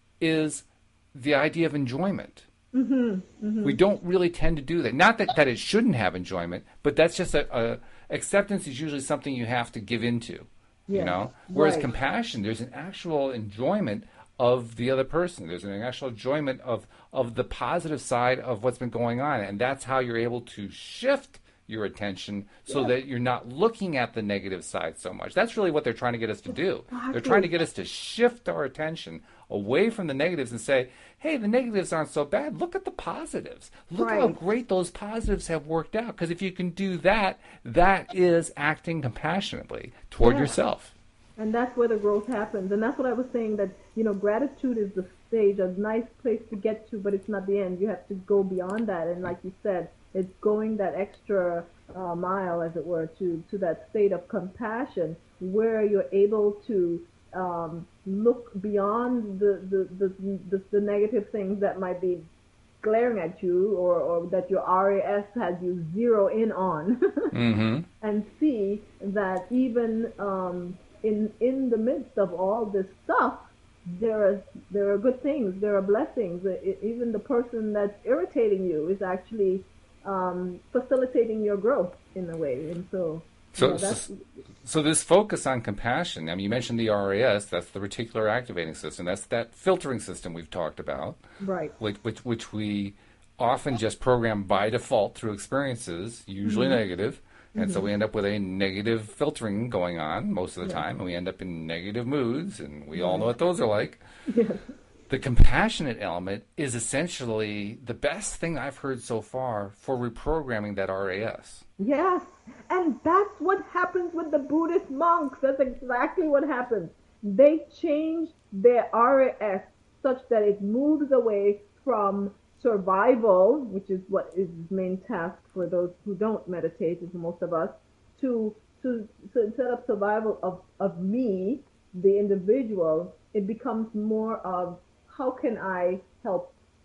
is the idea of enjoyment. Mm-hmm, mm-hmm. We don't really tend to do that. Not that, that it shouldn't have enjoyment, but that's just a, a acceptance is usually something you have to give into. You Yes, know, whereas right. compassion, there's an actual enjoyment of the other person. There's an actual enjoyment of of the positive side of what's been going on, and that's how you're able to shift your attention so Yes. that you're not looking at the negative side so much. That's really what they're trying to get us to do. They're Exactly. trying to get us to shift our attention away from the negatives and say, hey, the negatives aren't so bad. Look at the positives. Look at how Right. great those positives have worked out. Because if you can do that, that is acting compassionately toward Yeah. yourself. And that's where the growth happens. And that's what I was saying, that, you know, gratitude is the stage, a nice place to get to, but it's not the end. You have to go beyond that. And like you said, it's going that extra uh, mile, as it were, to, to that state of compassion where you're able to um, look beyond the, the, the, the, the negative things that might be glaring at you, or, or that your R A S has you zero in on, Mm-hmm. and see that even um, in in the midst of all this stuff, there are there are good things, there are blessings. I- even the person that's irritating you is actually um, facilitating your growth in a way, and so. So, you know, that's, so, so this focus on compassion, I mean, you mentioned the R A S, that's the reticular activating system. That's that filtering system we've talked about, right. which, which, which we often just program by default through experiences, usually negative. And so we end up with a negative filtering going on most of the Yeah. time, and we end up in negative moods, and we all know what those are like. Yes. The compassionate element is essentially the best thing I've heard so far for reprogramming that R A S. Yes, and that's what happens with the Buddhist monks. That's exactly what happens. They change their R A S such that it moves away from survival, which is what is the main task for those who don't meditate, and for most of us, to to, to instead of survival of, of me, the individual, it becomes more of how can I help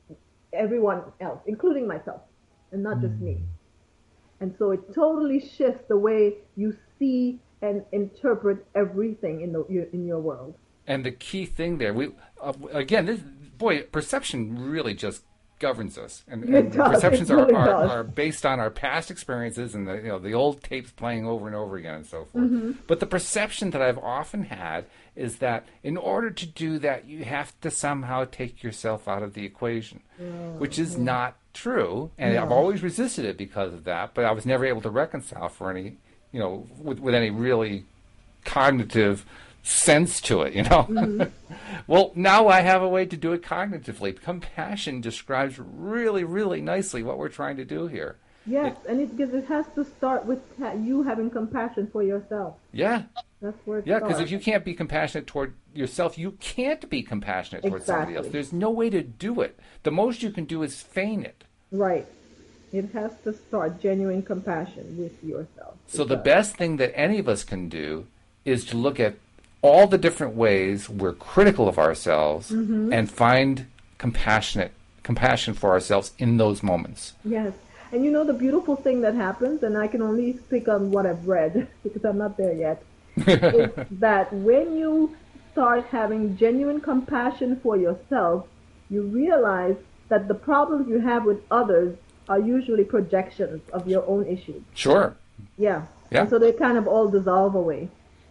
everyone else, including myself, and not just me. And so it totally shifts the way you see and interpret everything in the in your world. And the key thing there, we uh, again, this boy, perception really just governs us, and, and It does. perceptions It really are, are, does. are based on our past experiences and the you know the old tapes playing over and over again and so forth. Mm-hmm. But the perception that I've often had is that in order to do that, you have to somehow take yourself out of the equation, which is not true, and No. I've always resisted it because of that. But I was never able to reconcile for any, you know, with, with any really cognitive sense to it, you know. Mm-hmm. Well, now I have a way to do it cognitively. Compassion describes really, really nicely what we're trying to do here. Yes, and it because it has to start with ha- you having compassion for yourself. Yeah, That's where it yeah, starts. because if you can't be compassionate toward yourself, you can't be compassionate toward somebody else. Exactly. There's no way to do it. The most you can do is feign it. Right. It has to start genuine compassion with yourself. So It the does. best thing that any of us can do is to look at all the different ways we're critical of ourselves Mm-hmm. and find compassionate compassion for ourselves in those moments. Yes. And you know the beautiful thing that happens, and I can only speak on what I've read because I'm not there yet, is that when you start having genuine compassion for yourself, you realize that the problems you have with others are usually projections of your own issues. Sure. Yeah. Yeah. And so they kind of all dissolve away.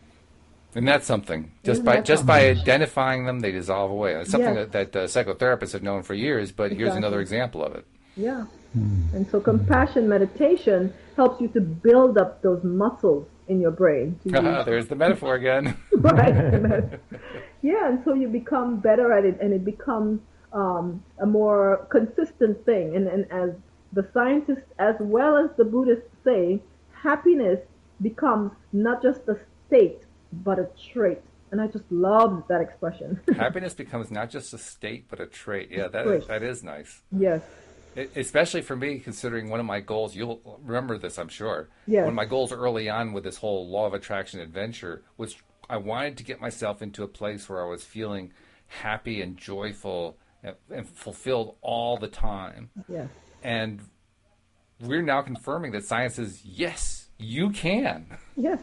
And that's something. Just Isn't by that just by something? identifying them, they dissolve away. It's something Yes. that, that uh, psychotherapists have known for years, but here's Exactly. another example of it. Yeah. And so compassion meditation helps you to build up those muscles in your brain. To use. There's the metaphor again. Right. Yeah, and so you become better at it, and it becomes um, a more consistent thing. And, and as the scientists as well as the Buddhists say, happiness becomes not just a state, but a trait. And I just love that expression. Happiness becomes not just a state, but a trait. Yeah, that Trait. is, that is nice. Yes. It, especially for me, considering one of my goals, you'll remember this, I'm sure. Yes. One of my goals early on with this whole law of attraction adventure was I wanted to get myself into a place where I was feeling happy and joyful and, and fulfilled all the time. Yes. And we're now confirming that science says, yes, you can. Yes.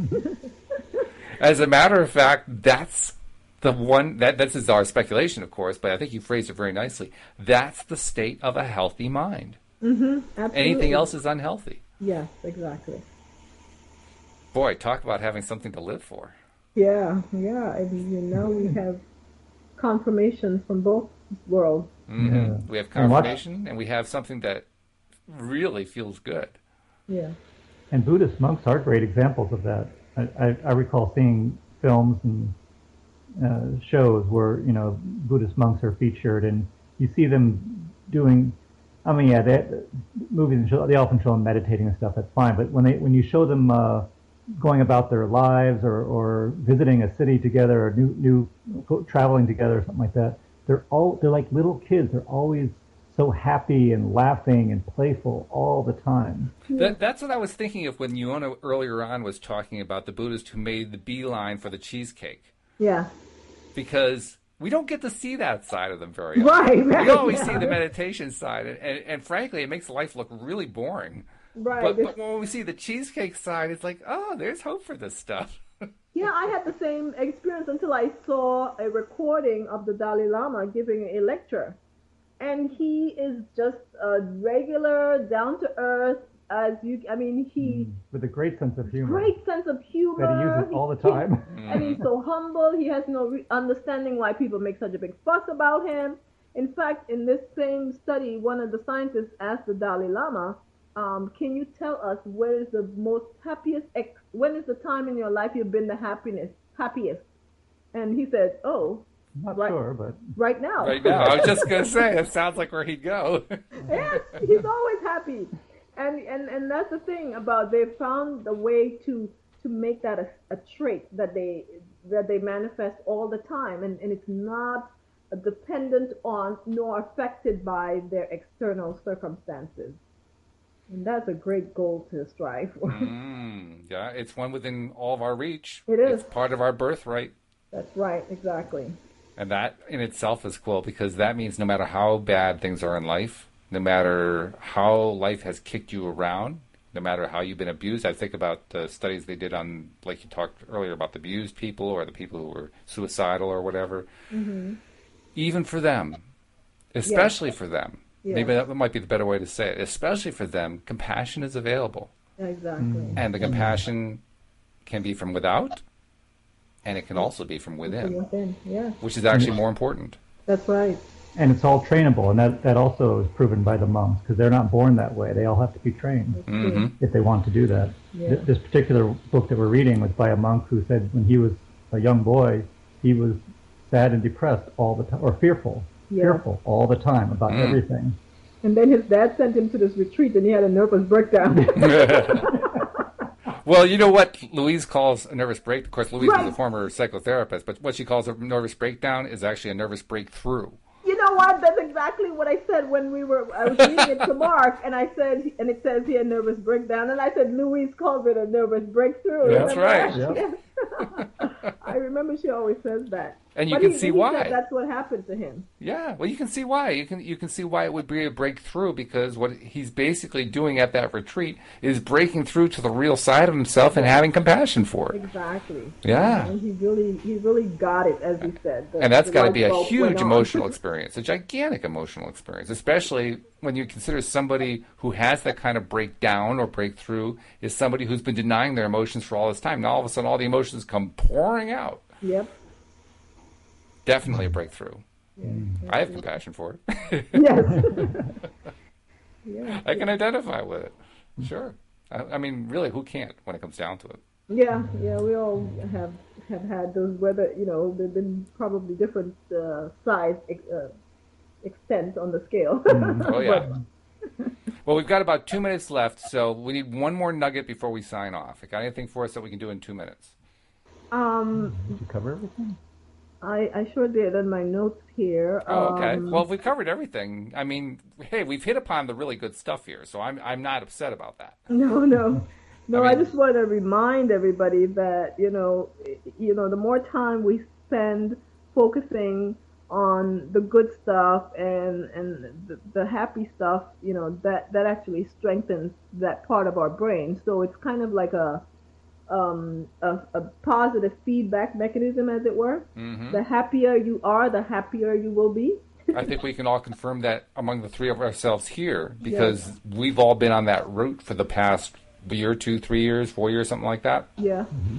As a matter of fact, that's the one, that this is our speculation, of course, but I think you phrased it very nicely. That's the state of a healthy mind. Absolutely. Anything else is unhealthy. Yes, exactly. Boy, talk about having something to live for. Yeah, yeah. And you know, we have confirmation from both worlds. hmm Yeah. We have And what- confirmation, and we have something that really feels good. Yeah. And Buddhist monks are great examples of that. I, I, I recall seeing films and uh, shows where, you know, Buddhist monks are featured, and you see them doing. I mean, yeah, they, movies and show, they often show them meditating and stuff. That's fine, but when they when you show them uh, going about their lives or, or visiting a city together or new new traveling together or something like that, they're all they're like little kids. They're always so happy and laughing and playful all the time. That, that's what I was thinking of when Yona earlier on was talking about the Buddhist who made the beeline for the cheesecake. Yeah. Because we don't get to see that side of them very often. Right. right We always yeah. see the meditation side, and, and, and frankly, it makes life look really boring. Right. But, but when we see the cheesecake side, it's like, oh, there's hope for this stuff. Yeah, I had the same experience until I saw a recording of the Dalai Lama giving a lecture. And he is just a regular, down-to-earth, as you, I mean, he, With a great sense of humor great sense of humor. that he uses all the time. And he's so humble. He has no re- understanding why people make such a big fuss about him. In fact, in this same study, one of the scientists asked the Dalai Lama, um, can you tell us when is the most happiest, ex- when is the time in your life you've been the happiness, happiest? And he said, oh, Not Right. sure, but right now. Right now, I was just going to say, it sounds like where he'd go. Yes, he's always happy. And, and and that's the thing about they found the way to to make that a, a trait that they that they manifest all the time, and, and it's not dependent on nor affected by their external circumstances. And that's a great goal to strive for. Mm, yeah, it's one within all of our reach. It is. It's part of our birthright. That's right, exactly. And that in itself is cool because that means no matter how bad things are in life, no matter how life has kicked you around, no matter how you've been abused. I think about the studies they did on, like you talked earlier about the abused people or the people who were suicidal or whatever. Mm-hmm. Even for them, especially yeah. for them, yeah. maybe that might be the better way to say it, especially for them, compassion is available. Exactly. Mm-hmm. And the compassion can be from without, and it can also be from within, from within. Yeah. Which is actually more important. That's right. And it's all trainable, and that, that also is proven by the monks, because they're not born that way. They all have to be trained mm-hmm. if they want to do that. Yeah. Th- this particular book that we're reading was by a monk who said when he was a young boy, he was sad and depressed all the time, or fearful, yeah. fearful all the time about mm. everything. And then his dad sent him to this retreat, and he had a nervous breakdown. Well, you know what Louise calls a nervous break? Of course, Louise right. is a former psychotherapist, but what she calls a nervous breakdown is actually a nervous breakthrough. You know what? That's exactly what I said when we were. I was reading it to Mark, and I said, and it says here nervous breakdown, and I said Louise calls it a nervous breakthrough. That's right. Yep. I remember she always says that. And you but can he, see he why. Said that's what happened to him. Yeah, well, you can see why. You can you can see why it would be a breakthrough, because what he's basically doing at that retreat is breaking through to the real side of himself and having compassion for it. Exactly. Yeah. And he really he really got it, as he said. The, and that's got to be a bulb huge emotional experience, a gigantic emotional experience, especially when you consider somebody who has that kind of breakdown or breakthrough is somebody who's been denying their emotions for all this time. Now all of a sudden all the emotions come pouring out. Yep. Definitely a breakthrough. Yeah, I have compassion for it. Yes. Yeah. I can identify with it. Sure. I, I mean, really, who can't when it comes down to it? Yeah, yeah, we all have have had those. Whether you know, they've been probably different uh, size uh, extent on the scale. Mm. Oh yeah. Well, we've got about two minutes left, so we need one more nugget before we sign off. You got anything for us that we can do in two minutes? Um, Did you cover everything? I, I sure did in my notes here. Oh, okay. Um, well, if we covered everything, I mean, hey, we've hit upon the really good stuff here, so I'm I'm not upset about that. No, no, no. I, I mean, just wanted to remind everybody that you know, you know, the more time we spend focusing on the good stuff and and the, the happy stuff, you know, that that actually strengthens that part of our brain. So it's kind of like a Um, a, a positive feedback mechanism, as it were. Mm-hmm. The happier you are, the happier you will be. I think we can all confirm that among the three of ourselves here, because yes. we've all been on that route for the past year, two, three years, four years, something like that. Yeah. Mm-hmm.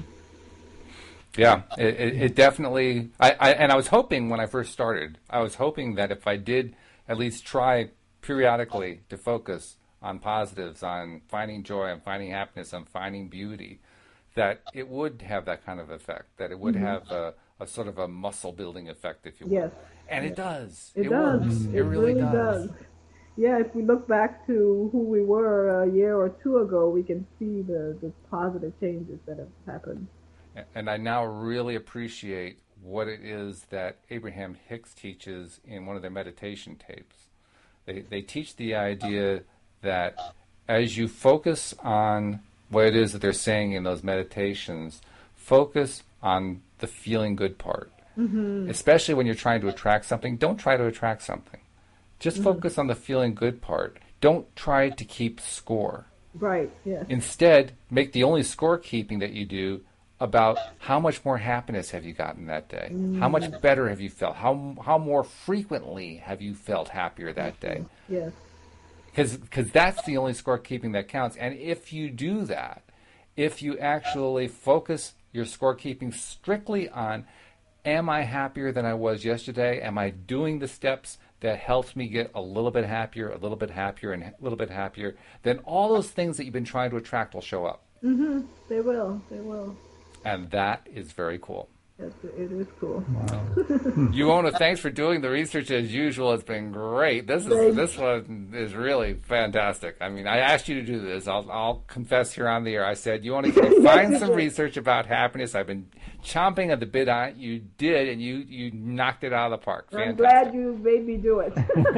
Yeah, it, it, it definitely. I, I and I was hoping when I first started, I was hoping that if I did at least try periodically to focus on positives, on finding joy, on finding happiness, on finding beauty, that it would have that kind of effect, that it would mm-hmm. have a, a sort of a muscle-building effect, if you will. Yes. And yes. it does. It, it does. Works. It, it really, really does. does. Yeah, if we look back to who we were a year or two ago, we can see the, the positive changes that have happened. And I now really appreciate what it is that Abraham Hicks teaches in one of their meditation tapes. They, they teach the idea that as you focus on what it is that they're saying in those meditations, focus on the feeling good part. Mm-hmm. Especially when you're trying to attract something, don't try to attract something. Just mm-hmm. focus on the feeling good part. Don't try to keep score. Right, yeah. Instead, make the only scorekeeping that you do about how much more happiness have you gotten that day? Mm-hmm. How much better have you felt? How how more frequently have you felt happier that day? Yes. Because that's the only scorekeeping that counts. And if you do that, if you actually focus your scorekeeping strictly on, am I happier than I was yesterday? Am I doing the steps that helped me get a little bit happier, a little bit happier, and a little bit happier? Then all those things that you've been trying to attract will show up. Mm-hmm. They will. They will. And that is very cool. Yes, it is cool. Wow. Yuona, thanks for doing the research as usual. It's been great. This is this one is really fantastic. I mean, I asked you to do this. I'll I'll confess here on the air. I said, Yuona, can you find some research about happiness? I've been chomping at the bit on it. You did, and you, you knocked it out of the park. Fantastic. I'm glad you made me do it.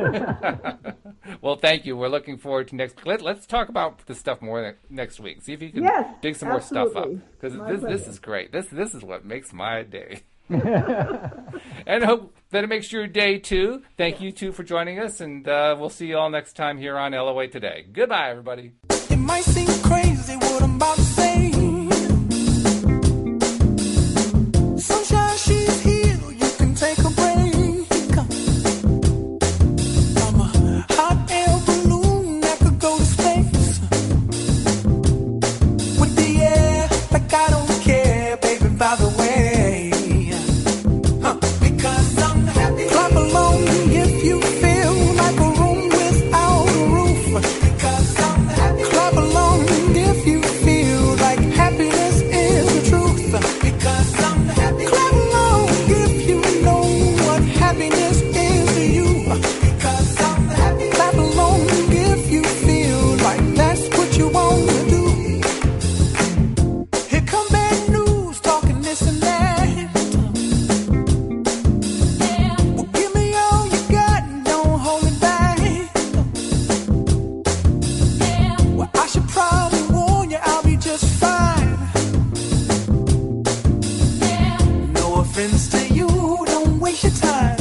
Well, thank you. We're looking forward to next. Let, let's talk about this stuff more next week. See if you can yes, dig some absolutely. more stuff up, because this pleasure. this is great. This this is what makes my day. And hope that it makes your day too. Thank you two for joining us, and uh, we'll see you all next time here on L O A Today. Goodbye, everybody. It might seem crazy what I'm about to say. Sunshine, she's here. You can take a break. I'm a hot air balloon that could go to space. With the air, like I don't care, baby, by the way. Huh. Because I'm happy. Clap along if you feel like a room without a roof. Because I'm happy. Clap along if you feel like happiness is the truth. Because I'm happy. Clap along if you know what happiness is to you. Because I'm happy. Clap along if you feel like that's what you want to do. Here come bad news, talking this and that. Well, give me all you got and don't hold it back. Well, I should probably warn you, I'll be just fine. No offense to you, don't waste your time.